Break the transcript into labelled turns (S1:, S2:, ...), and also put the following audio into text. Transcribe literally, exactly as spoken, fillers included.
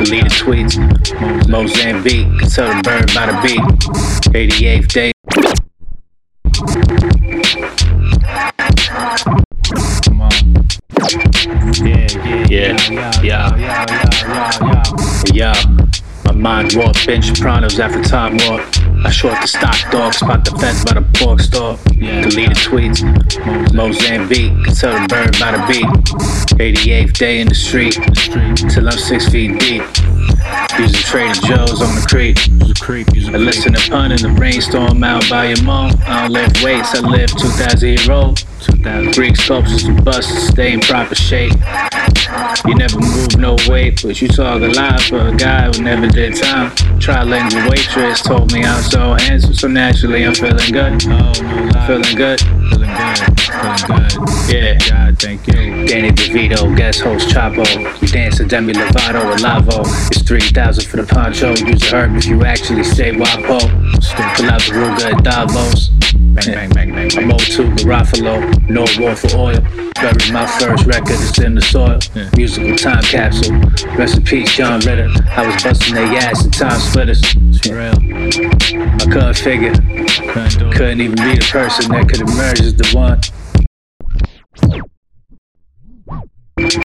S1: Deleted tweets, Mozambique, can tell the bird by the beat. eighty-eighth day.
S2: Come on. Yeah, yeah,
S1: Yeah,
S2: yeah,
S1: yeah,
S2: yeah, yeah,
S1: yeah.
S2: yeah,
S1: My mind warped, bench Sopranos after time warp. I short the stock dog, spot the fence by the pork store.
S2: Yeah.
S1: Deleted tweets, Mozambique, can tell the bird by the beat. eighty-eighth day in the street, till I'm six feet deep. Using Trader Joe's on the creek.
S2: Use a creep, use a
S1: I
S2: creep.
S1: listen to pun in the rainstorm out by your mom. I don't lift weights, I live two thousand year old.
S2: two thousand.
S1: Greek sculptures and busts stay in proper shape. You never move no weight, but you talk a lot for a guy who never did time. Trilingual waitress told me I'm so handsome, so naturally I'm feeling good.
S2: Oh, no lie.
S1: Feeling good,
S2: Feeling good. Feeling good.
S1: yeah.
S2: God, thank you.
S1: Danny DeVito, guest host Chapo. We dance to Demi Lovato with Lavo. It's three thousand for the poncho. Use a herb if you actually say Wapo. Pull out the Ruga at Davos.
S2: Bang, bang, bang, bang,
S1: I'm
S2: bang.
S1: O two Garofalo, no war for oil. Buried my first record, it's in the soil.
S2: Yeah.
S1: Musical time capsule. Rest in peace, John Ritter. I was busting their ass in time splitters.
S2: It's real.
S1: I couldn't figure,
S2: Couldn't do it.
S1: couldn't even be the person that could emerge as the one.